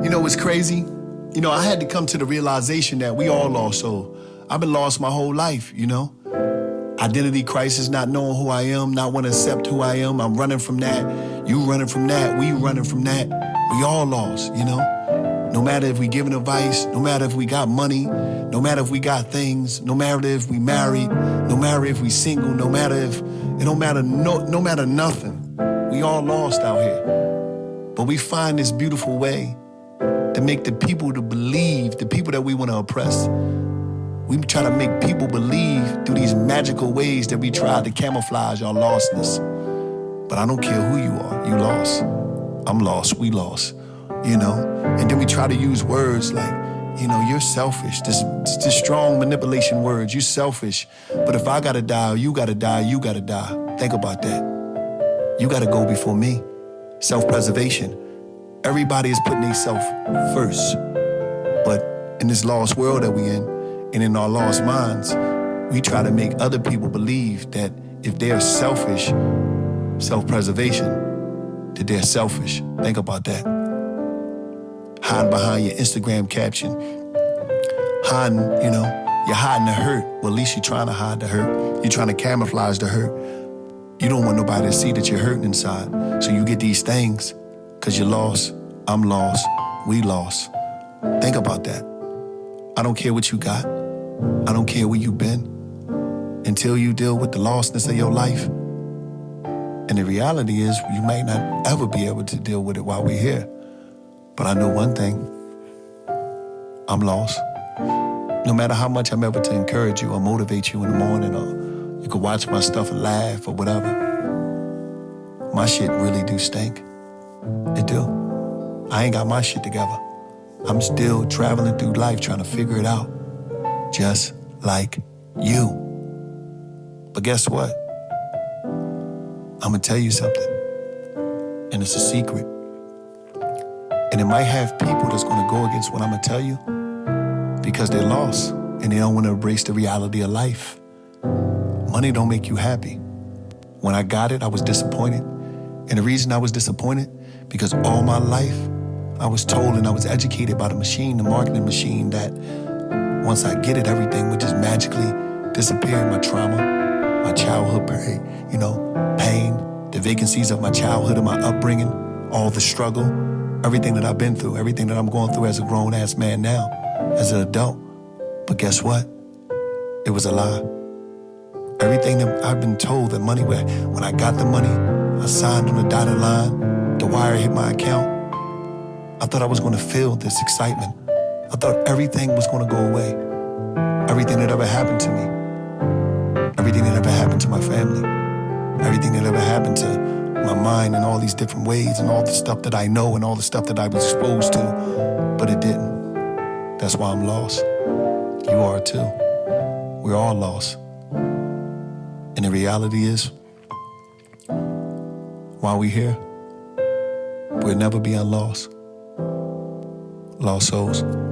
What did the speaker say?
You know what's crazy? You know, I had to come to the realization that we all lost soul. I've been lost my whole life, you know? Identity crisis, not knowing who I am, not want to accept who I am. I'm running from that. You running from that. We running from that. We all lost, you know? No matter if we giving advice, no matter if we got money, no matter if we got things, no matter if we married, no matter if we single, no matter if, it don't matter, no matter nothing. We all lost out here. But we find this beautiful way to make the people to believe, the people that we want to oppress. We try to make people believe through these magical ways that we try to camouflage our lostness. But I don't care who you are, you lost. I'm lost, we lost, you know? And then we try to use words like, you know, you're selfish, this strong manipulation words, you're selfish. But if I gotta die, you gotta die, you gotta die. Think about that. You gotta go before me. Self-preservation. Everybody is putting themselves first. But in this lost world that we in, and in our lost minds, we try to make other people believe that if they're selfish, self-preservation, that they're selfish. Think about that. Hiding behind your Instagram caption. Hiding, you know, you're hiding the hurt. Well, at least you're trying to hide the hurt. You're trying to camouflage the hurt. You don't want nobody to see that you're hurting inside. So you get these things, because you're lost, I'm lost, we lost. Think about that. I don't care what you got. I don't care where you've been. Until you deal with the lostness of your life. And the reality is, you might not ever be able to deal with it while we're here. But I know one thing. I'm lost. No matter how much I'm able to encourage you or motivate you in the morning, or you can watch my stuff and laugh or whatever, my shit really do stink. It do. I ain't got my shit together. I'm still traveling through life trying to figure it out. Just like you. But guess what? I'm gonna tell you something. And it's a secret. And it might have people that's gonna go against what I'm gonna tell you because they're lost and they don't wanna embrace the reality of life. Money don't make you happy. When I got it, I was disappointed. And the reason I was disappointed, because all my life, I was told and I was educated by the machine, the marketing machine, that once I get it, everything would just magically disappear. My trauma, my childhood, you know, pain, the vacancies of my childhood and my upbringing, all the struggle, everything that I've been through, everything that I'm going through as a grown-ass man now, as an adult. But guess what? It was a lie. Everything that I've been told that money, when I got the money, I signed on the dotted line, the wire hit my account, I thought I was gonna feel this excitement. I thought everything was gonna go away. Everything that ever happened to me. Everything that ever happened to my family. Everything that ever happened to my mind in all these different ways and all the stuff that I know and all the stuff that I was exposed to. But it didn't. That's why I'm lost. You are too. We're all lost. And the reality is, while we're here, we'll never be unlost. Lost souls.